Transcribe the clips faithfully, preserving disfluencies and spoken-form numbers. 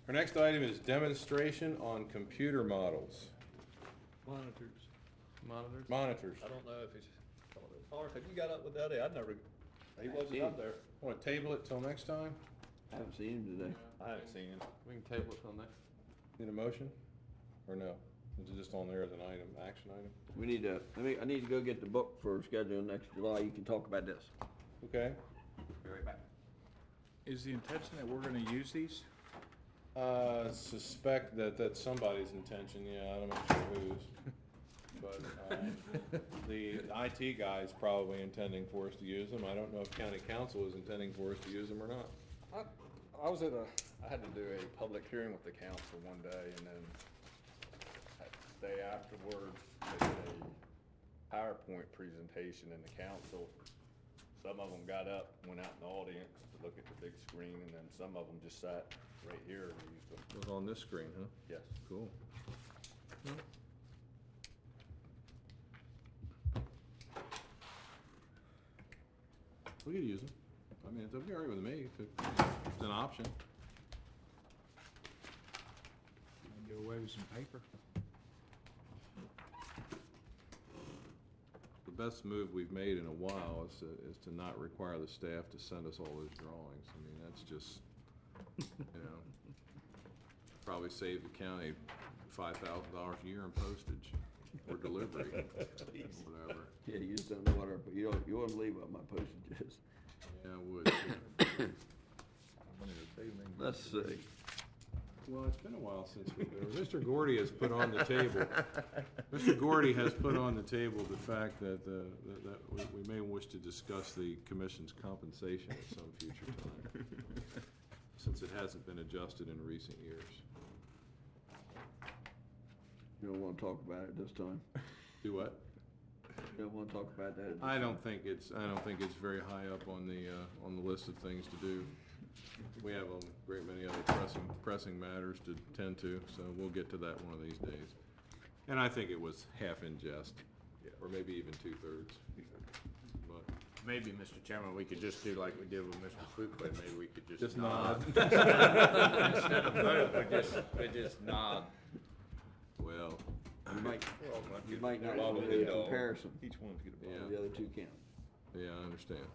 Our next item is demonstration on computer models. Monitors. Monitors? Monitors. I don't know if he's, Lawrence, have you got up with that? I never, he wasn't up there. Want to table it till next time? I haven't seen him today. I haven't seen him. We can table it till next. Need a motion? Or no? Is it just on there as an item, action item? We need to, I mean, I need to go get the book for scheduling next July. You can talk about this. Okay. Be right back. Is the intention that we're gonna use these? Uh, suspect that that's somebody's intention, yeah, I'm not sure whose. But, um, the I T guy's probably intending for us to use them. I don't know if county council is intending for us to use them or not. I, I was at a, I had to do a public hearing with the council one day, and then the day afterwards, they did a PowerPoint presentation in the council. Some of them got up, went out in the audience to look at the big screen, and then some of them just sat right here and used them. It was on this screen, huh? Yes. Cool. We could use them. I mean, it'd be all right with me if it- it's an option. Go away with some paper. The best move we've made in a while is to, is to not require the staff to send us all those drawings. I mean, that's just, you know, probably save the county five thousand dollars a year in postage or delivery, whatever. Yeah, you just don't know what our, you don't, you won't believe what my postage is. Yeah, I would. yeah. Let's see. Well, it's been a while since we, uh, Mister Gordy has put on the table, Mister Gordy has put on the table the fact that, uh, that, that we, we may wish to discuss the commission's compensation at some future time, since it hasn't been adjusted in recent years. You don't wanna talk about it this time. Do what? You don't wanna talk about that. at this I time. don't think it's, I don't think it's very high up on the, uh, on the list of things to do. We have a great many other pressing, pressing matters to tend to, so we'll get to that one of these days. And I think it was half in jest, or maybe even two-thirds. But Maybe, Mister Chairman, we could just do like we did with Mister Fuqua, maybe we could just just nod. nod. Instead of vote, we just, we just nod. Well, You might, you You might not Bobble want and a dog. comparison. Each one's get a Yeah. bottle. The other two count. yeah, I understand.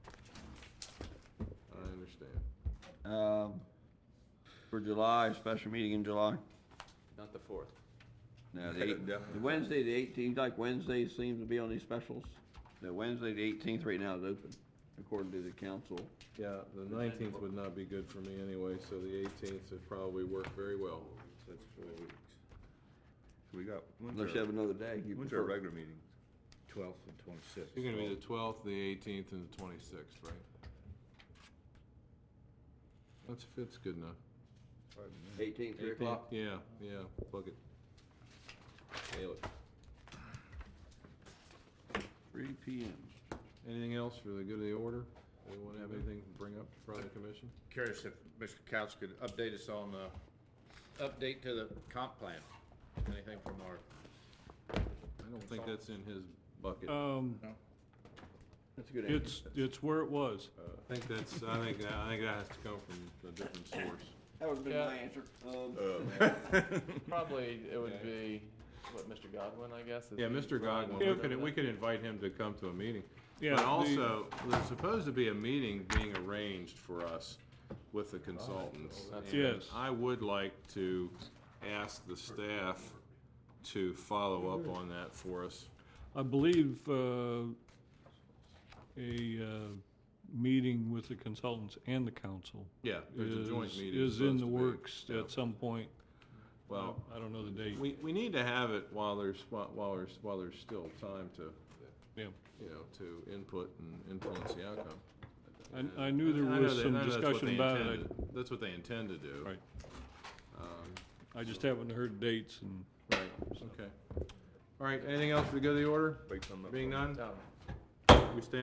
I understand. Um, for July, special meeting in July. Not the fourth. No, the eight, the Wednesday, the eighteenth, like Wednesdays seems to be on these specials. The Wednesday, the eighteenth, right now is open, according to the council. Yeah, the nineteenth would not be good for me anyway, so the eighteenth would probably work very well. That's four weeks. So we got, when's Unless you have our, another day. You when's our prefer. regular meeting? Twelfth and twenty-sixth. It's gonna be the twelfth, the eighteenth, and the twenty-sixth, right? That's, that's good enough. Eighteenth, three o'clock. Yeah, yeah, plug it. Nail it. Three P M. Anything else for the good of the order? Anyone have anything to bring up in front of the commission? Curious if Mister Couch could update us on the, update to the comp plan. Anything from our, I don't think that's in his bucket. Um, That's a good answer. it's, it's where it was. I think that's, I think, that- I think that has to come from a different source. That would have been Yeah. my answer. Um, Probably it would Okay. be, what, Mister Godwin, I guess? is Yeah, the Mister running Godwin, we member could, of we that? could invite him to come to a meeting. Yeah, But the- also, there's supposed to be a meeting being arranged for us with the consultants. that's And Yes. I would like to ask the staff to follow up on that for us. I believe, uh, a, uh, meeting with the consultants and the council Yeah, there's a joint is, meeting. is in supposed the to be. works Yeah. at some point. Well, I don't know the date. we, we need to have it while there's, while while there's, while there's still time to, Yeah. you know, to input and influence the outcome. I, I knew there I know was that- some I know that's what discussion they about it. intend to- That's what they intend to do. Right. Um, I just haven't heard dates and. Right, okay. All right, anything else for the good of the order? Wait till I'm up Being front. none, No. we stand